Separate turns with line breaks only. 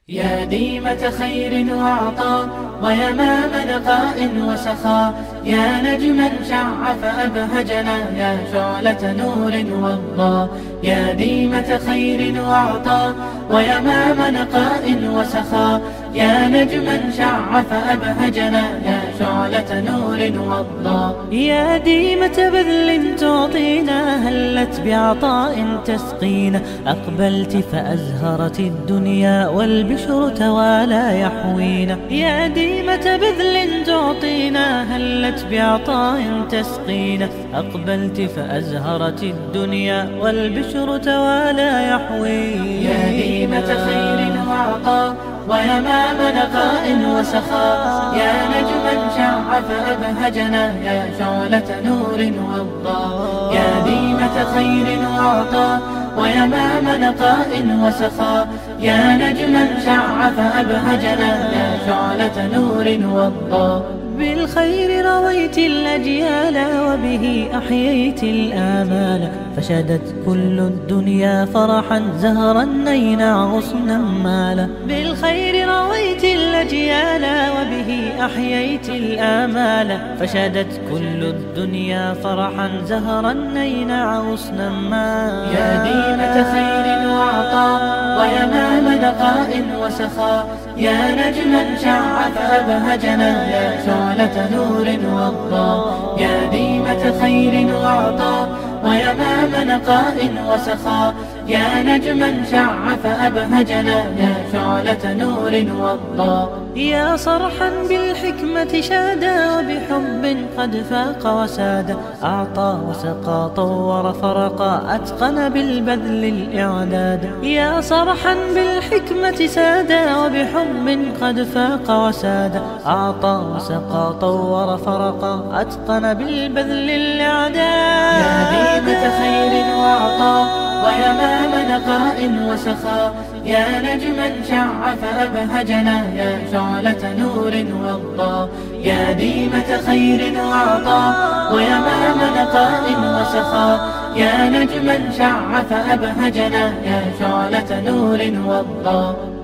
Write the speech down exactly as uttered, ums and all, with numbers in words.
يا ديمة خير وعطاء ويمام نقاء وسخاء، يا نجما شع فأبهجنا، يا شعلة نور وضاء. يا ديمة خير وعطاء ويمام نقاء وسخاء، يا نجما شع فأبهجنا، يا شعلة نور وضاء.
يا ديمة بذل تعطينا، هلت بعطاء تسقينا، أقبلت فأزهرت الدنيا والبشر توالى يحوينا. يا ديمة بذل تعطينا، هلت بعطاء تسقينا، أقبلت فأزهرت الدنيا والبشر توالى يحوينا.
يا ديمة خير وعطاء ويمام نقاء وسخاء، يا نجما شع فأبهجنا، يا شعلة نور وضاء. يا ديمة خير وعطاء ويمام نقاء وسخاء، يا نجما شع فأبهجنا، يا شعلة نور وضاء.
بالخير رويت الأجيال وبه أحييت الآمال، فشدت كل الدنيا فرحا زهرا نينا غصنا مالا. بالخير رويت الأجيال وبه أحييت الآمال، فشدت كل الدنيا فرحا زهرا نينا غصنا مالا.
يا ديمة خير وعطاء ويمام نقاء وسخاء، يا نجما شع فأبهجنا، يا شعلة نور وضاء. يا ديمة خير وعطاء ويمام نقاء وسخاء، يا نجما شع فأبهجنا، يا شعلة نور وضاء.
يا صرحا بالحكمة شادا وبحب قد فاق وسادا، أعطى وسقى طور فرقا أتقن بالبذل الإعداد. يا صرحا بالحكمة سادا وبحب قد فاق وسادا، أعطى وسقى طور فرقا أتقن بالبذل الإعداد.
يا ديمة خير وعطاء ويمام نقاء وسخاء، يا نجما شع فأبهجنا، يا شعلة نور وضاء. يا ديمة خير وعطاء ويمام نقاء وسخاء، يا نجما شع فأبهجنا، يا شعلة نور وضاء.